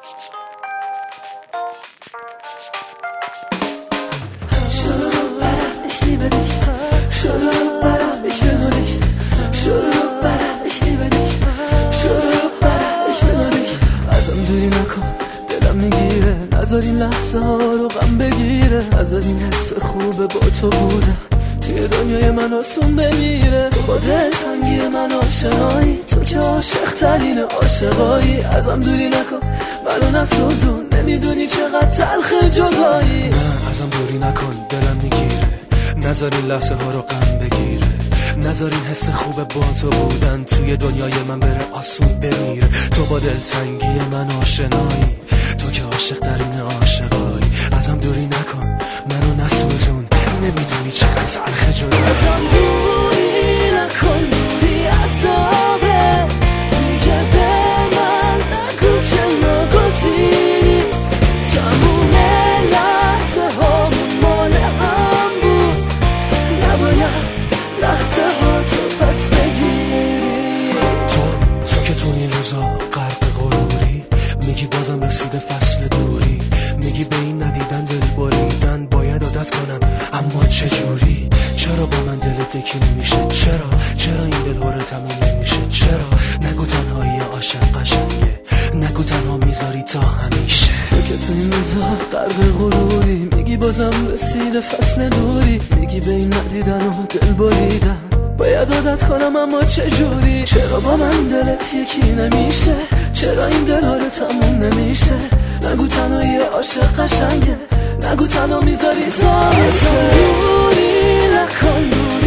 Ich liebe dich, ich will nur dich. Ich liebe dich, ich will nur dich. ازم دوری نکن، دلم میگیره، نذار این لحظه ها رو غم بگیره، نذار این حس خوبه با تو بودم توی دنیای من آسون بمیره. تو با دلتنگی من آشنایی، تو که عاشق ترین عاشقایی. ازم دوری نکن، منو نسوزون، نمیدونی چقدر تلخ جدایی. نه ازم دوری نکن، دلم میگیره، نذار این لحظه ها رو غم بگیره، نذار این حس خوبه با تو بودن توی دنیای من بره آسون بمیره. تو با دلتنگی من آشنایی، تو که عاشق ترین عاشقایی. ازم دوری نکن، منو نسوزون، نمیدونی چقدر تلخ جدایی. ازم دوری نکن، دوری عذابه، دیگه به من نگو که ناگزیری. تموم لحظه هامون مال هم بود، نباید لحظه ها تو پس بگیری. تو که تو این روزا غرق غروری، میگی بازم رسیده فصل دوری، میگی به این ندیدن دل بریدن باید عادت کنم، اما چجوری؟ چرا با من دلت یکی نمیشه؟ چرا این دل هره تموم نمیشه؟ چرا نگو تنهایی عاشق قشنگه، نگو تنها میذاری تا همیشه. تو که تو این روزا غرق غروری، میگی بازم رسیده فصل دوری، میگی به این ندیدن و دل بریدن باید عادت کنم، اما چجوری؟ چرا با من دلت یکی نمیشه؟ چرا این دل ها رو تموم نمیشه؟ نگو تنهایی عاشق قشنگه، نگو تنها میذاری تا میشه. دوری نکن، دوری